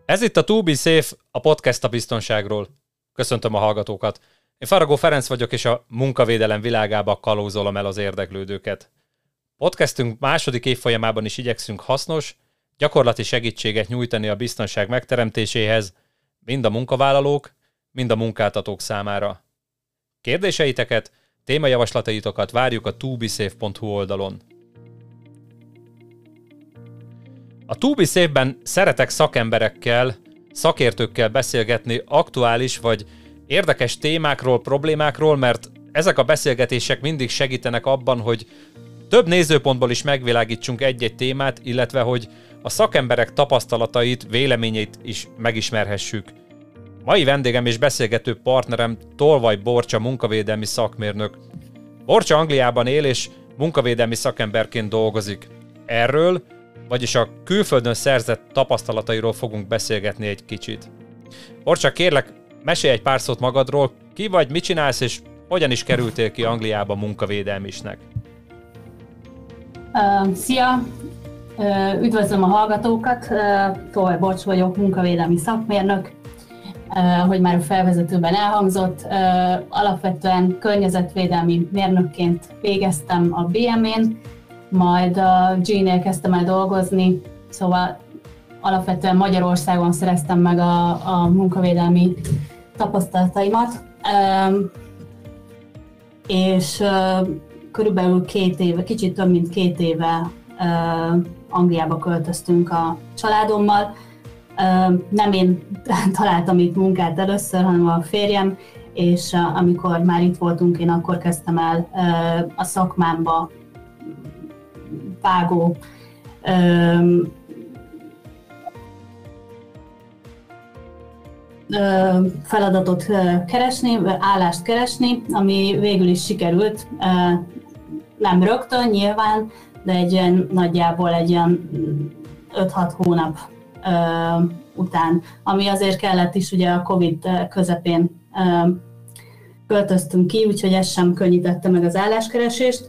Ez itt a To Be Safe, a podcast a biztonságról. Köszöntöm a hallgatókat. Én Faragó Ferenc vagyok, és a munkavédelem világába kalózolom el az érdeklődőket. Podcastünk második évfolyamában is igyekszünk hasznos, gyakorlati segítséget nyújtani a biztonság megteremtéséhez, mind a munkavállalók, mind a munkáltatók számára. Kérdéseiteket, témajavaslataitokat várjuk a tobesafe.hu oldalon. A To Be Safe-ben szeretek szakemberekkel, szakértőkkel beszélgetni aktuális vagy érdekes témákról, problémákról, mert ezek a beszélgetések mindig segítenek abban, hogy több nézőpontból is megvilágítsunk egy-egy témát, illetve hogy a szakemberek tapasztalatait, véleményeit is megismerhessük. Mai vendégem és beszélgető partnerem Tolvaj Borcsa munkavédelmi szakmérnök. Borcsa Angliában él és munkavédelmi szakemberként dolgozik. Erről, vagyis a külföldön szerzett tapasztalatairól fogunk beszélgetni egy kicsit. Borcsa, kérlek, mesélj egy pár szót magadról, ki vagy, mit csinálsz, és hogyan is kerültél ki Angliába munkavédelmisnek? Szia! Üdvözlöm a hallgatókat! Tolvaj Borcsa vagyok, munkavédelmi szakmérnök. Hogy már a felvezetőben elhangzott, alapvetően környezetvédelmi mérnökként végeztem a BM-én, majd a G-nél kezdtem el dolgozni, szóval alapvetően Magyarországon szereztem meg a munkavédelmi tapasztalataimat, és körülbelül 2 éve, kicsit több mint 2 éve Angliába költöztünk a családommal. Nem én találtam itt munkát először, hanem a férjem, és amikor már itt voltunk, én akkor kezdtem el a szakmámba vágó feladatot keresni, állást keresni, ami végül is sikerült, nem rögtön nyilván, de nagyjából egy ilyen 5-6 hónap után, ami azért kellett is, ugye a Covid közepén költöztünk ki, úgyhogy ez sem könnyítette meg az álláskeresést.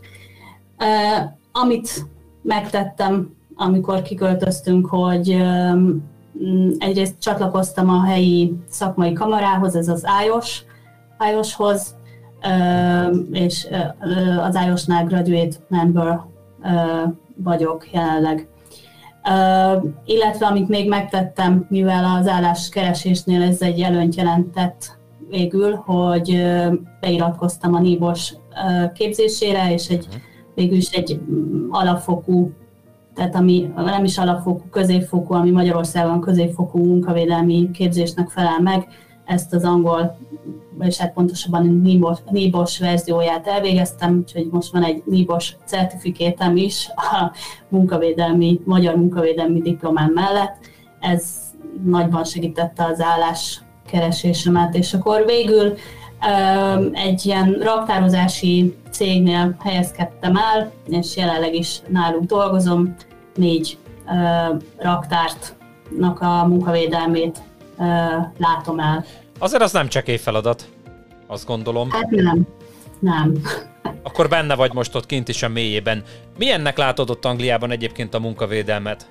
Amit megtettem, amikor kiköltöztünk, hogy egyrészt csatlakoztam a helyi szakmai kamarához, ez az IOS-hoz, és az IOS-nál graduate member vagyok jelenleg. Illetve amit még megtettem, mivel az álláskeresésnél ez egy előnyt jelentett végül, hogy beiratkoztam a NIBOS képzésére, és végül is egy alapfokú, tehát ami nem is alapfokú, középfokú, ami Magyarországon középfokú munkavédelmi képzésnek felel meg, ezt az angol, és hát pontosabban a NIBOS verzióját elvégeztem, úgyhogy most van egy NIBOS certifikétem is a magyar munkavédelmi diplomám mellett. Ez nagyban segítette az álláskeresésemet, és akkor végül egy ilyen raktározási cégnél helyezkedtem el, és jelenleg is náluk dolgozom, 4 raktártnak a munkavédelmét látom el. Azért az nem csekély feladat, azt gondolom. Hát nem. Akkor benne vagy most ott kint is a mélyében. Milyennek látod ott Angliában egyébként a munkavédelmet?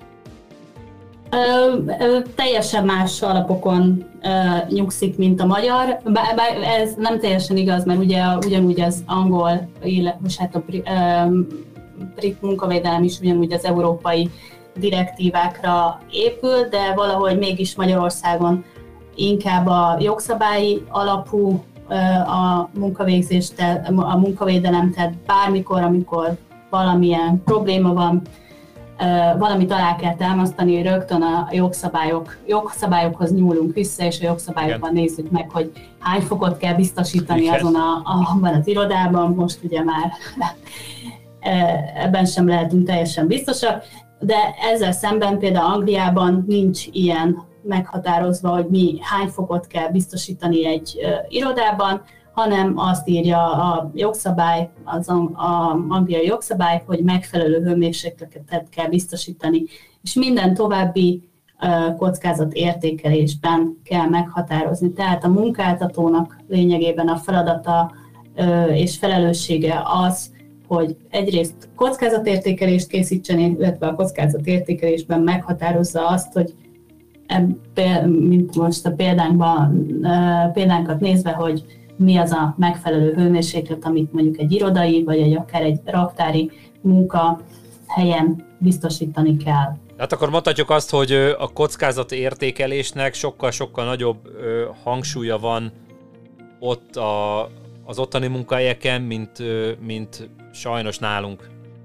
Teljesen más alapokon nyugszik, mint a magyar. Bár ez nem teljesen igaz, mert ugye ugyanúgy az angol, illetve hát a brit munkavédelem is ugyanúgy az európai direktívákra épül, de valahogy mégis Magyarországon inkább a jogszabályi alapú a munkavégzés, a munkavédelem, tehát bármikor, amikor valamilyen probléma van, valamit alá kell támasztani, rögtön a jogszabályokhoz nyúlunk vissza, és a jogszabályokban nézzük meg, hogy hány fokot kell biztosítani azon abban az irodában, most ugye már ebben sem lehetünk teljesen biztosak, de ezzel szemben például Angliában nincs ilyen meghatározva, hogy hány fokot kell biztosítani egy irodában, hanem azt írja a jogszabály, az angliai jogszabály, hogy megfelelő hőmérsékletet kell biztosítani, és minden további kockázatértékelésben kell meghatározni. Tehát a munkáltatónak lényegében a feladata és felelőssége az, hogy egyrészt kockázatértékelést készítsen, illetve a kockázatértékelésben meghatározza azt, hogy mint most a példánkat nézve, hogy mi az a megfelelő hőmérséklet, amit mondjuk egy irodai, vagy akár egy raktári munkahelyen biztosítani kell. Hát akkor mondhatjuk azt, hogy a kockázati értékelésnek sokkal-sokkal nagyobb hangsúlya van ott az ottani munkahelyeken, mint sajnos nálunk.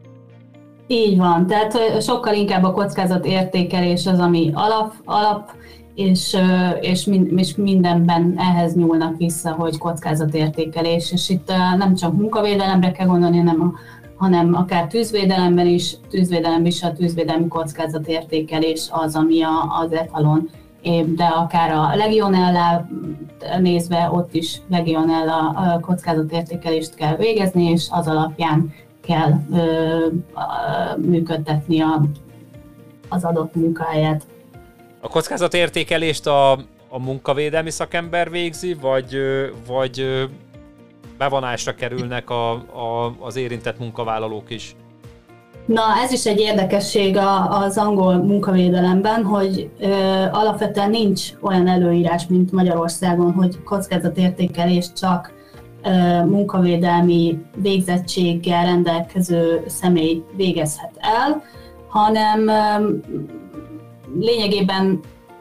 Így van, tehát sokkal inkább a kockázatértékelés az, ami alap és mindenben ehhez nyúlnak vissza, hogy kockázatértékelés, és itt nem csak munkavédelemre kell gondolni, hanem akár tűzvédelemben is a tűzvédelmi kockázatértékelés az, ami az etalon, de akár a legionella nézve, ott is legionella kockázatértékelést kell végezni, és az alapján kell működtetni az adott munkahelyet. A kockázatértékelést a munkavédelmi szakember végzi, vagy bevonásra kerülnek az érintett munkavállalók is? Na, ez is egy érdekesség az angol munkavédelemben, hogy alapvetően nincs olyan előírás, mint Magyarországon, hogy kockázatértékelést csak munkavédelmi végzettséggel rendelkező személy végezhet el, hanem lényegében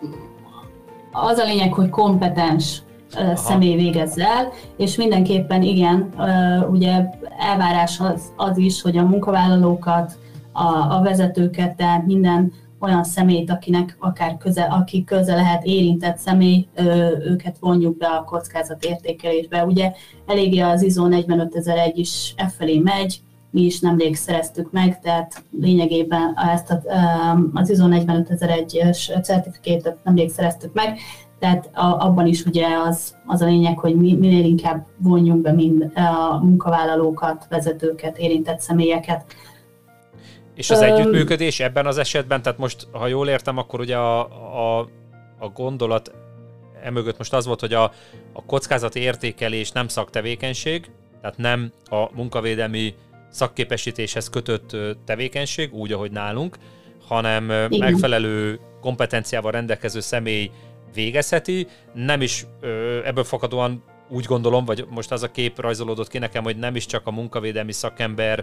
az a lényeg, hogy kompetens személy végezz el, és mindenképpen igen, ugye elvárás az is, hogy a munkavállalókat, a vezetőket, tehát minden olyan személyt, aki köze lehet érintett személy, őket vonjuk be a kockázatértékelésbe. Ugye eléggé az ISO 45001 is felé megy, mi is nemrég szereztük meg, tehát lényegében ezt az ISO 45001-es certifikátot nemrég szereztük meg, tehát abban is ugye az a lényeg, hogy minél inkább vonjunk be mind a munkavállalókat, vezetőket, érintett személyeket. És az együttműködés ebben az esetben, tehát most, ha jól értem, akkor ugye a gondolat emögött most az volt, hogy a kockázati értékelés nem szaktevékenység, tehát nem a munkavédelmi szakképesítéshez kötött tevékenység, úgy, ahogy nálunk, hanem igen, megfelelő kompetenciával rendelkező személy végezheti, nem is ebből fakadóan úgy gondolom, vagy most az a kép rajzolódott ki nekem, hogy nem is csak a munkavédelmi szakember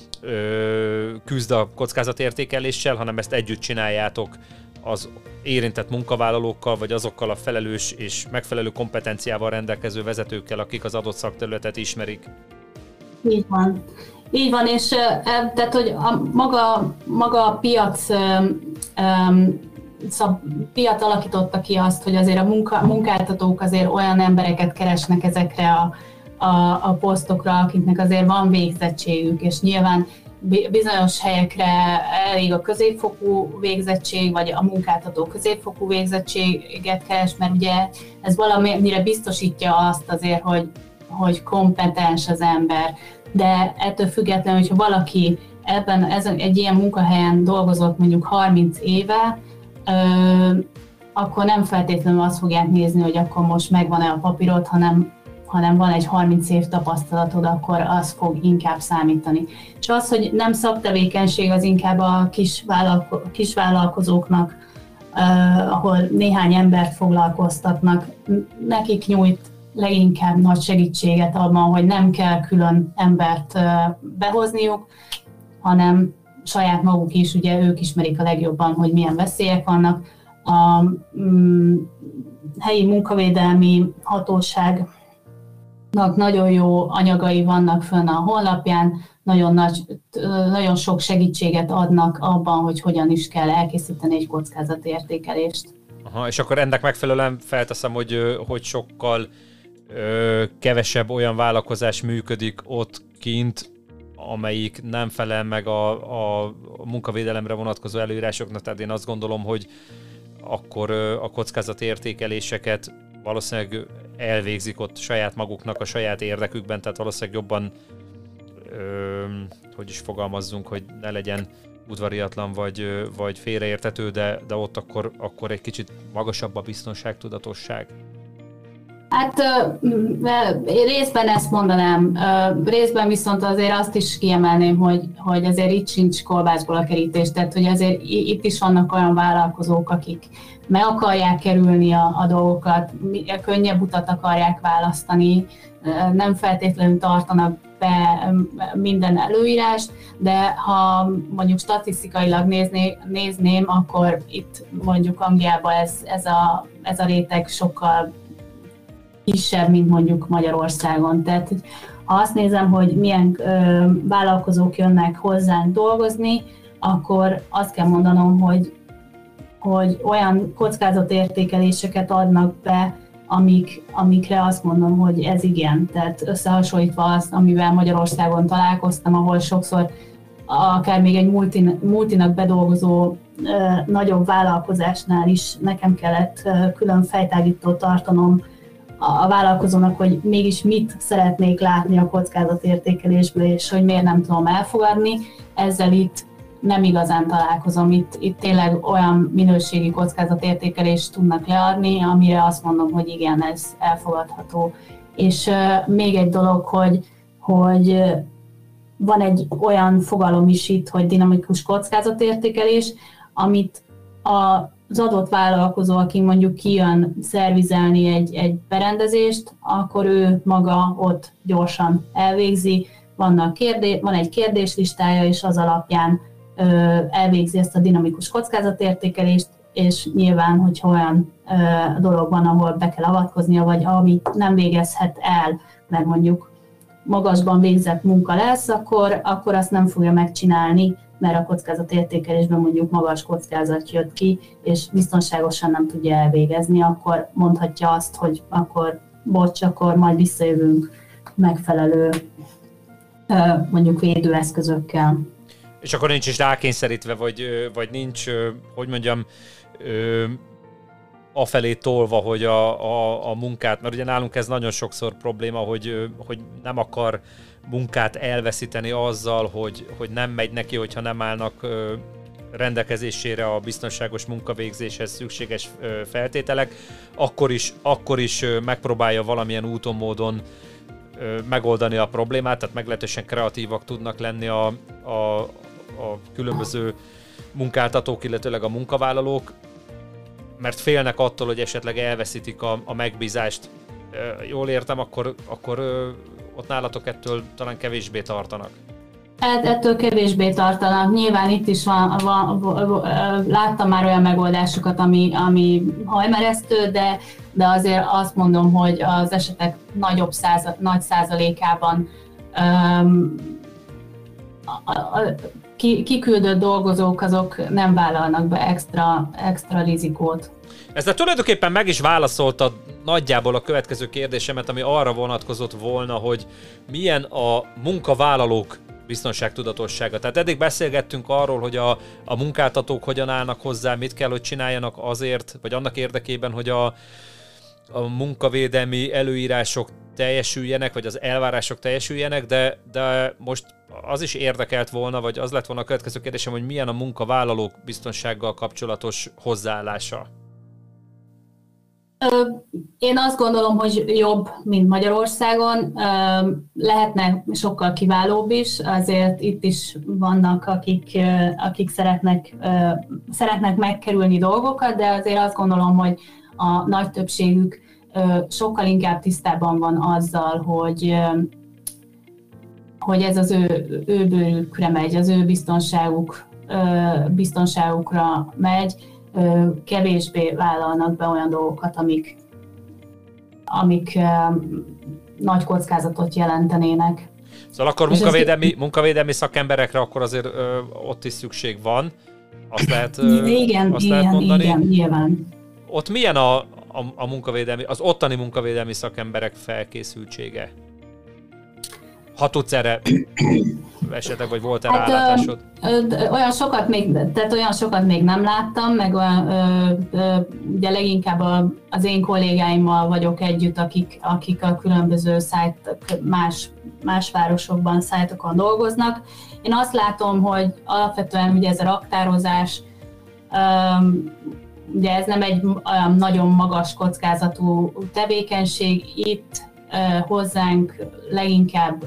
küzd a kockázatértékeléssel, hanem ezt együtt csináljátok az érintett munkavállalókkal, vagy azokkal a felelős és megfelelő kompetenciával rendelkező vezetőkkel, akik az adott szakterületet ismerik. Így van. Így van, és tehát, hogy maga a piac alakította ki azt, hogy azért a munkáltatók azért olyan embereket keresnek ezekre a posztokra, akiknek azért van végzettségük, és nyilván bizonyos helyekre elég a középfokú végzettség, vagy a munkáltató középfokú végzettséget keres, mert ugye ez valamire biztosítja azt azért, hogy kompetens az ember. De ettől függetlenül, hogyha valaki egy ilyen munkahelyen dolgozott mondjuk 30 éve, akkor nem feltétlenül azt fogják nézni, hogy akkor most megvan-e a papírod, hanem van egy 30 év tapasztalatod, akkor az fog inkább számítani. És az, hogy nem szaktevékenység, az inkább a kisvállalkozóknak, ahol néhány embert foglalkoztatnak, nekik nyújt leginkább nagy segítséget abban, hogy nem kell külön embert behozniuk, hanem saját maguk is, ugye ők ismerik a legjobban, hogy milyen veszélyek vannak. A helyi munkavédelmi hatóságnak nagyon jó anyagai vannak fönn a honlapján, nagyon sok segítséget adnak abban, hogy hogyan is kell elkészíteni egy kockázatértékelést. Aha, és akkor ennek megfelelően felteszem, hogy sokkal kevesebb olyan vállalkozás működik ott kint, amelyik nem felel meg a munkavédelemre vonatkozó előírásoknak, tehát én azt gondolom, hogy akkor a kockázatértékeléseket valószínűleg elvégzik ott saját maguknak, a saját érdekükben, tehát valószínűleg jobban, hogy is fogalmazzunk, hogy ne legyen udvariatlan vagy félreértető, de ott akkor egy kicsit magasabb a biztonságtudatosság. Hát részben ezt mondanám, részben viszont azért azt is kiemelném, hogy azért itt sincs kolbászból a kerítés, tehát hogy azért itt is vannak olyan vállalkozók, akik meg akarják kerülni a dolgokat, könnyebb utat akarják választani, nem feltétlenül tartanak be minden előírást, de ha mondjuk statisztikailag nézném, akkor itt mondjuk Angliában ez a réteg sokkal kisebb, mint mondjuk Magyarországon. Tehát ha azt nézem, hogy milyen vállalkozók jönnek hozzánk dolgozni, akkor azt kell mondanom, hogy olyan kockázatértékeléseket adnak be, amikre azt mondom, hogy ez igen. Tehát összehasonlítva azt, amivel Magyarországon találkoztam, ahol sokszor akár még egy multinak bedolgozó nagyobb vállalkozásnál is nekem kellett külön fejtágítót tartanom a vállalkozónak, hogy mégis mit szeretnék látni a kockázatértékelésből, és hogy miért nem tudom elfogadni. Ezzel itt nem igazán találkozom. Itt tényleg olyan minőségi kockázatértékelést tudnak leadni, amire azt mondom, hogy igen, ez elfogadható. És még egy dolog, hogy van egy olyan fogalom is itt, hogy dinamikus kockázatértékelés, amit az adott vállalkozó, aki mondjuk kijön szervizelni egy berendezést, akkor ő maga ott gyorsan elvégzi, van egy kérdéslistája, és az alapján elvégzi ezt a dinamikus kockázatértékelést, és nyilván, hogyha olyan dolog van, ahol be kell avatkoznia, vagy amit nem végezhet el, mert mondjuk magasban végzett munka lesz, akkor azt nem fogja megcsinálni, mert a kockázatértékelésben mondjuk magas kockázat jött ki, és biztonságosan nem tudja elvégezni, akkor mondhatja azt, hogy akkor bocs, akkor majd visszajövünk megfelelő mondjuk védőeszközökkel. És akkor nincs is rákényszerítve, vagy nincs, hogy mondjam, afelé tolva, hogy a munkát, mert ugye nálunk ez nagyon sokszor probléma, hogy nem akar munkát elveszíteni azzal, hogy nem megy neki, hogyha nem állnak rendelkezésére a biztonságos munkavégzéshez szükséges feltételek, akkor is megpróbálja valamilyen úton, módon megoldani a problémát, tehát meglehetősen kreatívak tudnak lenni a különböző munkáltatók, illetőleg a munkavállalók, mert félnek attól, hogy esetleg elveszítik a megbízást. Jól értem, akkor ott nálatok ettől talán kevésbé tartanak. Ettől kevésbé tartanak. Nyilván itt is láttam már olyan megoldásokat, ami hajmeresztő, de azért azt mondom, hogy az esetek nagy százalékában kiküldött dolgozók azok nem vállalnak be extra rizikót. Ezzel tulajdonképpen meg is válaszoltad nagyjából a következő kérdésemet, ami arra vonatkozott volna, hogy milyen a munkavállalók biztonságtudatossága. Tehát eddig beszélgettünk arról, hogy a munkáltatók hogyan állnak hozzá, mit kell, hogy csináljanak azért, vagy annak érdekében, hogy a munkavédelmi előírások teljesüljenek, vagy az elvárások teljesüljenek, de most az is érdekelt volna, vagy az lett volna a következő kérdésem, hogy milyen a munkavállalók biztonsággal kapcsolatos hozzáállása? Én azt gondolom, hogy jobb, mint Magyarországon. Lehetne sokkal kiválóbb is, azért itt is vannak, akik szeretnek megkerülni dolgokat, de azért azt gondolom, hogy a nagy többségük sokkal inkább tisztában van azzal, hogy ez az ő bőrükre megy, az ő biztonságukra megy, kevésbé vállalnak be olyan dolgokat, amik nagy kockázatot jelentenének. Szóval akkor munkavédelmi szakemberekre akkor azért ott is szükség van, azt lehet mondani. Igen, nyilván. Ott milyen az ottani munkavédelmi szakemberek felkészültsége? Ha tudsz erre esetleg, vagy volt-e rálátásod? Olyan sokat még nem láttam, meg ugye leginkább az én kollégáimmal vagyok együtt, akik a különböző más városokban, szájtokon dolgoznak. Én azt látom, hogy alapvetően ugye ez a raktározás ugye ez nem egy olyan nagyon magas kockázatú tevékenység, itt hozzánk leginkább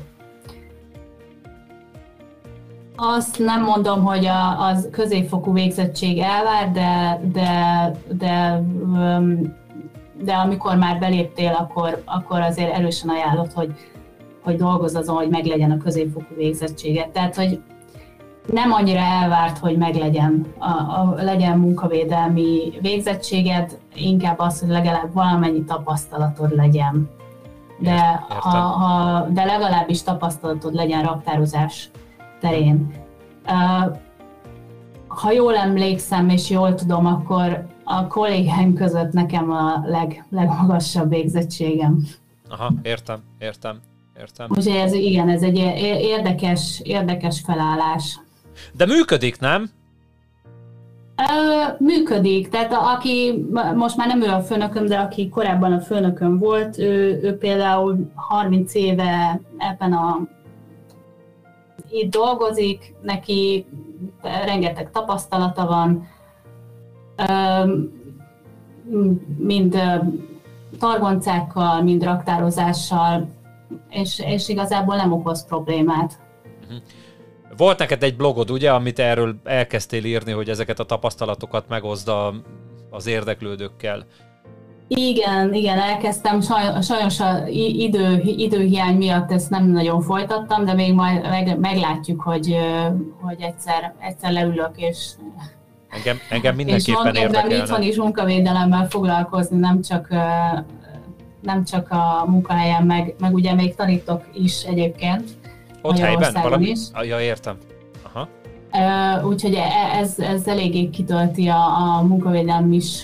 azt nem mondom, hogy az középfokú végzettség elvár, de amikor már beléptél, akkor azért erősen ajánlott, hogy dolgozz azon, hogy meglegyen a középfokú végzettséget. Tehát, hogy nem annyira elvárt, hogy meglegyen legyen munkavédelmi végzettséged, inkább az, hogy legalább valamennyi tapasztalatod legyen. De legalábbis tapasztalatod legyen raktározás terén. Ha jól emlékszem és jól tudom, akkor a kollégáim között nekem a legmagasabb végzettségem. Aha, értem. Úgyhogy ez egy érdekes felállás. De működik, nem? Működik, tehát aki most már nem ő a főnököm, de aki korábban a főnököm volt, ő például 30 éve ebben itt dolgozik, neki rengeteg tapasztalata van, mind targoncákkal, mind raktározással, és igazából nem okoz problémát. Volt neked egy blogod, ugye, amit erről elkezdtél írni, hogy ezeket a tapasztalatokat megoszd az érdeklődőkkel. Igen, elkezdtem. Sajnos az időhiány miatt ezt nem nagyon folytattam, de még majd meglátjuk, hogy egyszer leülök, és engem mindenképpen érdekelne. És van is munkavédelemmel foglalkozni, nem csak a munkahelyen, meg ugye még tanítok is egyébként. Ott helyben? Valami? Ja, értem. Aha. Úgyhogy ez eléggé kitölti a munkavédelem is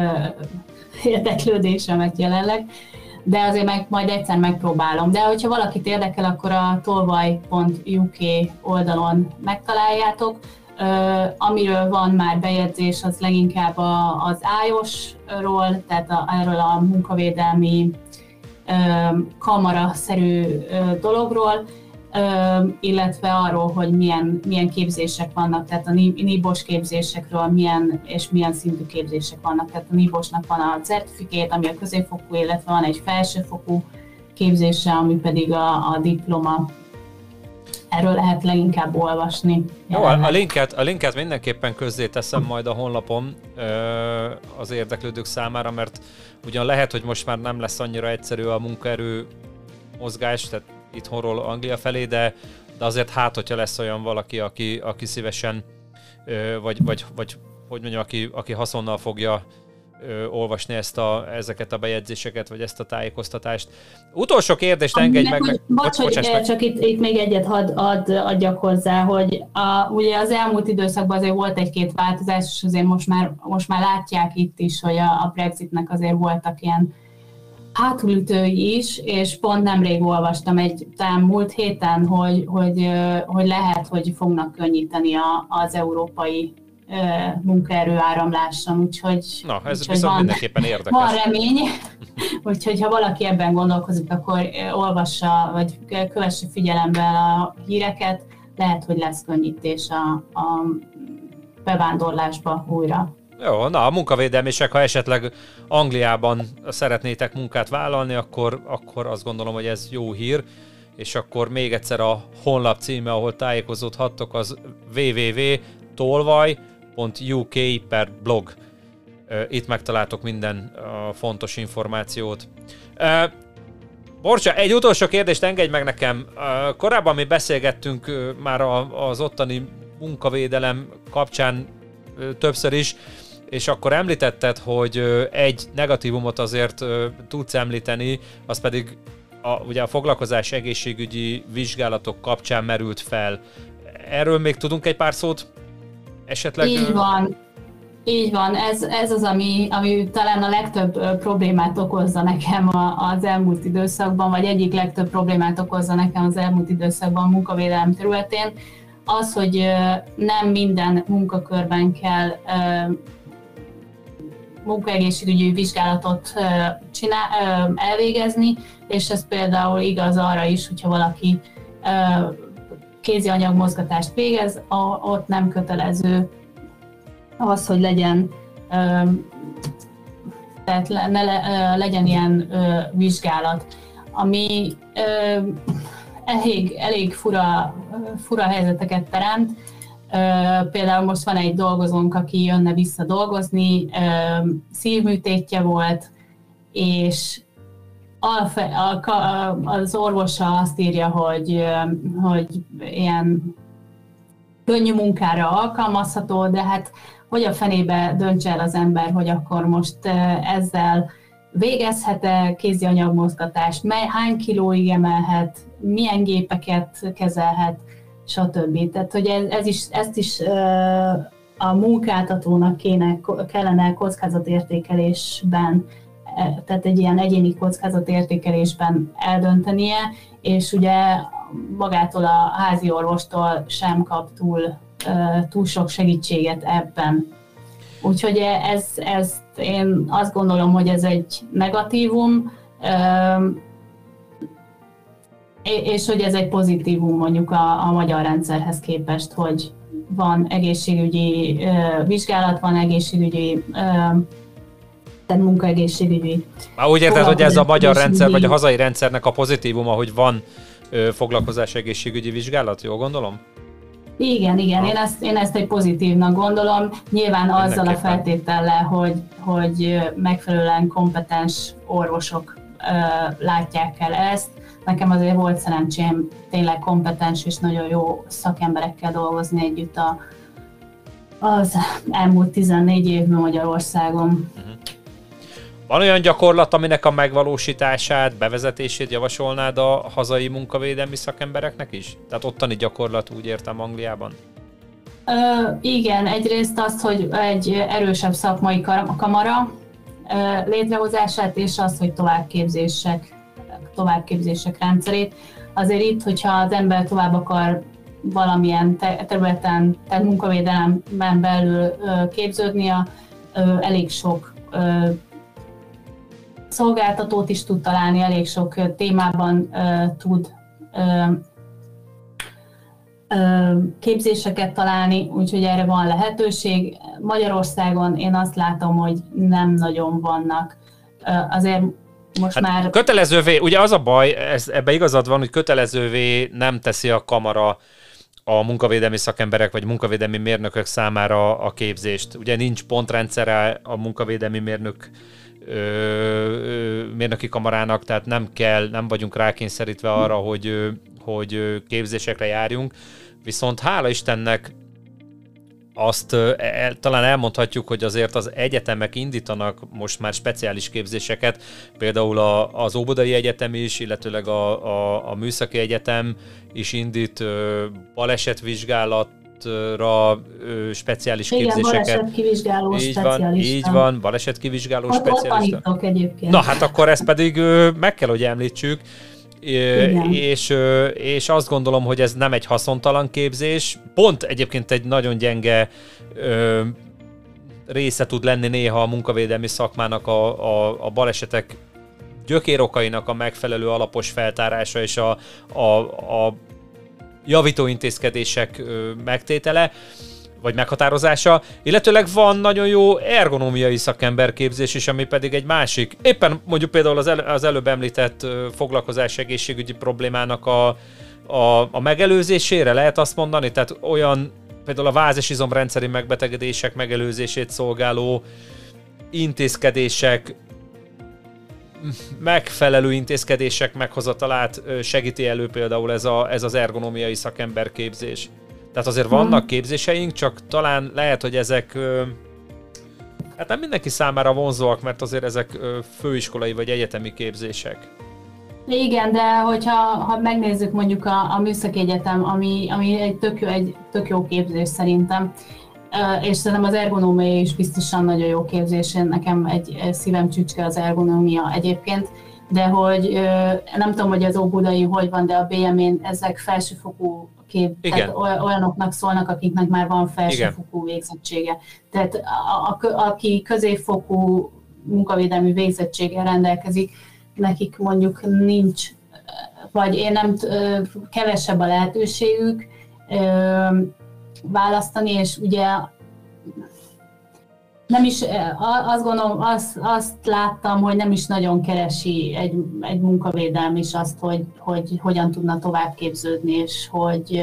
érdeklődésemet jelenleg, de azért majd egyszer megpróbálom. De hogyha valakit érdekel, akkor a tolvaj.uk oldalon megtaláljátok. Amiről van már bejegyzés, az leginkább az iOS-ról, tehát erről a munkavédelmi kamara-szerű dologról, illetve arról, hogy milyen képzések vannak, tehát a NIBOS képzésekről milyen szintű képzések vannak. Tehát a NIBOS-nak van a certifikát, ami a középfokú, illetve van egy felsőfokú képzése, ami pedig a diploma. Erről lehet leginkább olvasni. Jó, a linket mindenképpen közzé teszem majd a honlapon az érdeklődők számára, mert ugyan lehet, hogy most már nem lesz annyira egyszerű a munkaerő mozgás, tehát itthonról Anglia felé, de azért hogyha lesz olyan valaki, aki szívesen, vagy hogy mondjam, aki haszonnal fogja olvasni ezeket a bejegyzéseket, vagy ezt a tájékoztatást. Utolsó kérdést engedj meg. Csak itt még egyet adjak hozzá, hogy ugye az elmúlt időszakban azért volt egy-két változás, és azért most már látják itt is, hogy a Brexitnek azért voltak ilyen hátulütői is, és pont nemrég olvastam talán múlt héten, hogy lehet, hogy fognak könnyíteni az európai munkaerő áramláson, úgyhogy ez viszont mindenképpen érdekes. Van remény, úgyhogy ha valaki ebben gondolkozik, akkor olvassa, vagy kövesse figyelembe a híreket, lehet, hogy lesz könnyítés a bevándorlásba újra. Jó, a munkavédelmisek, ha esetleg Angliában szeretnétek munkát vállalni, akkor azt gondolom, hogy ez jó hír, és akkor még egyszer a honlap címe, ahol tájékozódhattok, az www.tolvaj.uk/blog. Itt megtaláltok minden fontos információt. Borcsa, egy utolsó kérdést engedj meg nekem. Korábban mi beszélgettünk már az ottani munkavédelem kapcsán többször is, és akkor említetted, hogy egy negatívumot azért tudsz említeni, az pedig ugye a foglalkozás egészségügyi vizsgálatok kapcsán merült fel. Erről még tudunk egy pár szót esetleg? Így van. Ez az, ami talán a legtöbb problémát okozza nekem az elmúlt időszakban, vagy egyik legtöbb problémát okozza nekem az elmúlt időszakban a munkavédelem területén. Az, hogy nem minden munkakörben kell munkaegészségügyi vizsgálatot elvégezni, és ez például igaz arra is, hogyha valaki kézi anyagmozgatást végez, ott nem kötelező az, hogy legyen tehát legyen ilyen vizsgálat, ami elég fura helyzeteket teremt. Például most van egy dolgozónk, aki jönne vissza dolgozni, szívműtétje volt, és az orvosa azt írja, hogy ilyen könnyű munkára alkalmazható, de hát hogy a fenébe döntse el az ember, hogy akkor most ezzel végezhet-e kézi anyagmozgatást, hány kilóig emelhet, milyen gépeket kezelhet, stb. Tehát, hogy ezt is a munkáltatónak kellene kockázatértékelésben, tehát egy ilyen egyéni kockázatértékelésben eldöntenie, és ugye magától a házi orvostól sem kap túl sok segítséget ebben. Úgyhogy ezt én azt gondolom, hogy ez egy negatívum, és hogy ez egy pozitívum mondjuk a magyar rendszerhez képest, hogy van egészségügyi vizsgálat, van egészségügyi, tehát munkaegészségügyi. Úgy érted, hogy ez a magyar rendszer, vagy a hazai rendszernek a pozitívuma, hogy van foglalkozás egészségügyi vizsgálat, jól gondolom? Igen, én ezt egy pozitívnak gondolom, nyilván azzal a feltétellel, hogy megfelelően kompetens orvosok látják el ezt. Nekem azért volt szerencsém tényleg kompetens és nagyon jó szakemberekkel dolgozni együtt az elmúlt 14 évben Magyarországon. Van olyan gyakorlat, aminek a megvalósítását, bevezetését javasolnád a hazai munkavédelmi szakembereknek is? Tehát ottani gyakorlat, úgy értem, Angliában? Igen, egyrészt azt, hogy egy erősebb szakmai kamara létrehozását, és az, hogy továbbképzések rendszerét. Azért itt, hogyha az ember tovább akar valamilyen területen, tehát munkavédelemben belül képződnie, elég sok szolgáltatót is tud találni, elég sok témában tud képzéseket találni, úgyhogy erre van lehetőség. Magyarországon én azt látom, hogy nem nagyon vannak. Azért most már... Kötelezővé, ugye az a baj, ebbe igazad van, hogy kötelezővé nem teszi a kamara a munkavédelmi szakemberek vagy munkavédelmi mérnökök számára a képzést. Ugye nincs pontrendszere a munkavédelmi mérnöki kamarának, tehát nem vagyunk rákényszerítve arra, hogy képzésekre járjunk. Viszont hála Istennek azt talán elmondhatjuk, hogy azért az egyetemek indítanak most már speciális képzéseket, például az Óbudai Egyetem is, illetőleg a Műszaki Egyetem is indít balesetvizsgálatra speciális képzéseket. Igen, balesetkivizsgáló specialista. Így van, balesetkivizsgáló specialista. Ott tanítok egyébként. Na hát akkor ezt pedig meg kell, hogy említsük. És azt gondolom, hogy ez nem egy haszontalan képzés, pont egyébként egy nagyon gyenge része tud lenni néha a munkavédelmi szakmának a balesetek gyökérokainak a megfelelő alapos feltárása és a javító intézkedések megtétele, vagy meghatározása, illetőleg van nagyon jó ergonómiai szakemberképzés is, ami pedig egy másik, éppen mondjuk például az előbb említett foglalkozás egészségügyi problémának a megelőzésére lehet azt mondani, tehát olyan például a váz- és izomrendszeri megbetegedések megelőzését szolgáló intézkedések, megfelelő intézkedések meghozatalát segíti elő például ez az ergonómiai szakemberképzés. Tehát azért vannak képzéseink, csak talán lehet, hogy ezek hát nem mindenki számára vonzóak, mert azért ezek főiskolai vagy egyetemi képzések. Igen, de hogyha megnézzük mondjuk a Műszaki Egyetem, ami egy tök jó képzés szerintem, és szerintem az ergonómia is biztosan nagyon jó képzés, nekem egy szívem csücske az ergonómia egyébként, de hogy nem tudom, hogy az Óbudai hogy van, de a BM-én ezek felsőfokú tehát olyanoknak szólnak, akiknek már van felsőfokú végzettsége. Tehát aki középfokú munkavédelmi végzettséggel rendelkezik, nekik mondjuk nincs, vagy kevesebb a lehetőségük választani, és ugye Nem is, azt gondolom, azt láttam, hogy nem is nagyon keresi egy munkavédelem is azt, hogy hogyan tudna tovább képződni, és hogy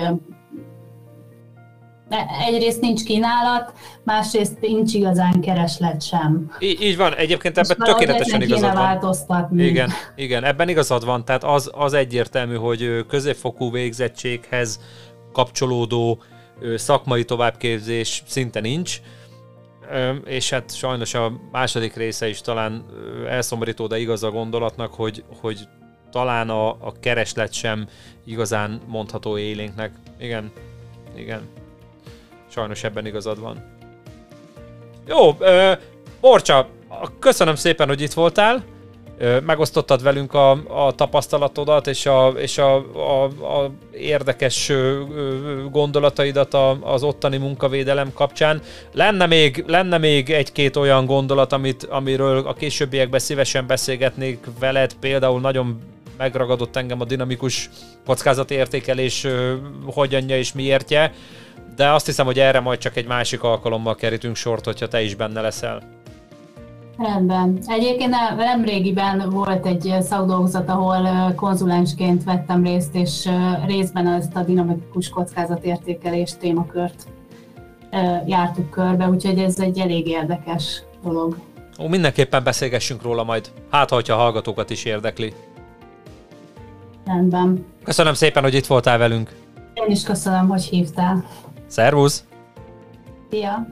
egyrészt nincs kínálat, másrészt nincs igazán kereslet sem. Így van, egyébként ebben tökéletesen igazad van. Igen, ebben igazad van, tehát az egyértelmű, hogy középfokú végzettséghez kapcsolódó szakmai továbbképzés szinte nincs, és hát sajnos a második része is talán elszomorító, de igaz a gondolatnak, hogy talán a kereslet sem igazán mondható élénknek. Igen. Sajnos ebben igazad van. Jó, Borcsa, köszönöm szépen, hogy itt voltál. Megosztottad velünk a tapasztalatodat és a érdekes gondolataidat az ottani munkavédelem kapcsán. Lenne még egy-két olyan gondolat, amiről a későbbiekben szívesen beszélgetnék veled, például nagyon megragadott engem a dinamikus kockázatértékelés hogyanja és miértje, de azt hiszem, hogy erre majd csak egy másik alkalommal kerítünk sort, hogyha te is benne leszel. Rendben. Egyébként nem régiben volt egy szakdolgozat, ahol konzulensként vettem részt, és részben ezt a dinamikus kockázatértékelés témakört jártuk körbe, úgyhogy ez egy elég érdekes dolog. Mindenképpen beszélgessünk róla majd, hát hogyha a hallgatókat is érdekli. Rendben. Köszönöm szépen, hogy itt voltál velünk. Én is köszönöm, hogy hívtál. Szervusz! Szia!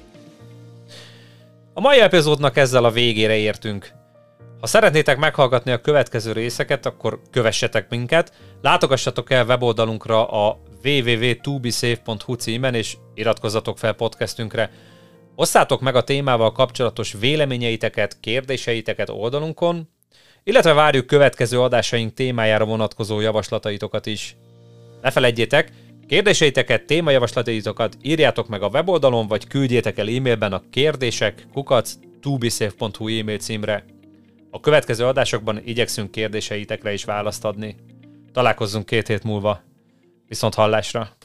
A mai epizódnak ezzel a végére értünk. Ha szeretnétek meghallgatni a következő részeket, akkor kövessetek minket, látogassatok el weboldalunkra a www.tobesafe.hu címen, és iratkozzatok fel podcastünkre. Osszátok meg a témával kapcsolatos véleményeiteket, kérdéseiteket oldalunkon, illetve várjuk következő adásaink témájára vonatkozó javaslataitokat is. Ne feledjétek, kérdéseiteket, témajavaslataitokat írjátok meg a weboldalon, vagy küldjétek el e-mailben a kérdések@tobesafe.hu e-mail címre. A következő adásokban igyekszünk kérdéseitekre is választ adni. Találkozzunk 2 hét múlva. Viszont hallásra!